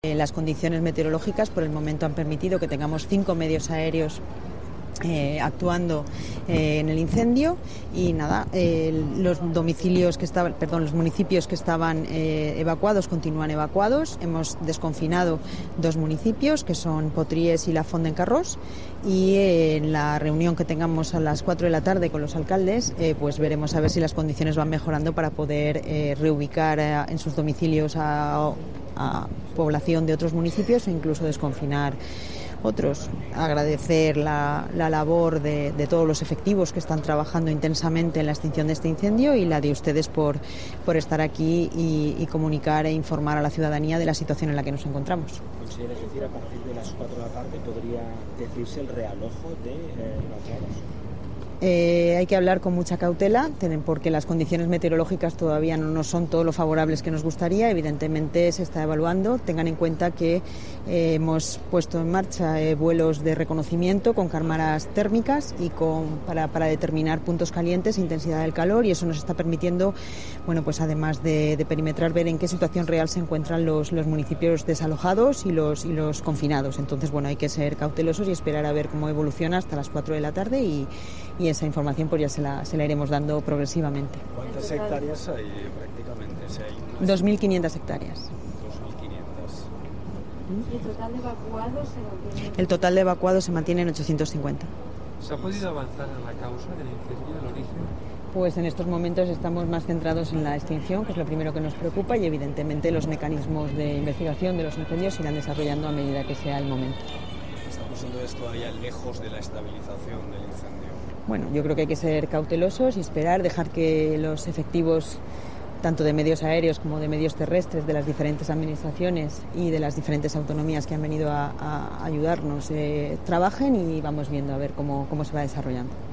Las condiciones meteorológicas por el momento han permitido que tengamos 5 medios aéreos actuando en el incendio y nada, los municipios que estaban evacuados continúan evacuados. Hemos desconfinado 2 municipios que son Potries y La Font d'en Carròs, y en la reunión que tengamos a las 4 de la tarde con los alcaldes pues veremos a ver si las condiciones van mejorando para poder reubicar en sus domicilios a población de otros municipios o incluso desconfinar otros. Agradecer la labor de todos los efectivos que están trabajando intensamente en la extinción de este incendio y la de ustedes por estar aquí y comunicar e informar a la ciudadanía de la situación en la que nos encontramos. ¿Considera decir a partir de las 4 de la tarde podría decirse el realojo de evacuados? Hay que hablar con mucha cautela porque las condiciones meteorológicas todavía no son todo lo favorables que nos gustaría. Evidentemente se está evaluando. Tengan en cuenta que hemos puesto en marcha vuelos de reconocimiento con cámaras térmicas y para determinar puntos calientes e intensidad del calor, y eso nos está permitiendo, bueno, pues además de perimetrar, ver en qué situación real se encuentran los municipios desalojados y los confinados. Entonces, bueno, hay que ser cautelosos y esperar a ver cómo evoluciona hasta las 4 de la tarde y esa información pues ya se la iremos dando progresivamente. ¿Cuántas hectáreas hay prácticamente? O sea, hay 2.500 hectáreas. 2.500. ¿Y el total de evacuados se mantiene? El total de evacuados se mantiene en 850. ¿Se ha podido avanzar en la causa del incendio, el origen? Pues en estos momentos estamos más centrados en la extinción, que es lo primero que nos preocupa, y evidentemente los mecanismos de investigación de los incendios se irán desarrollando a medida que sea el momento. Estamos entonces todavía lejos de la estabilización del incendio. Bueno, yo creo que hay que ser cautelosos y esperar, dejar que los efectivos, tanto de medios aéreos como de medios terrestres, de las diferentes administraciones y de las diferentes autonomías que han venido a ayudarnos, trabajen, y vamos viendo a ver cómo se va desarrollando.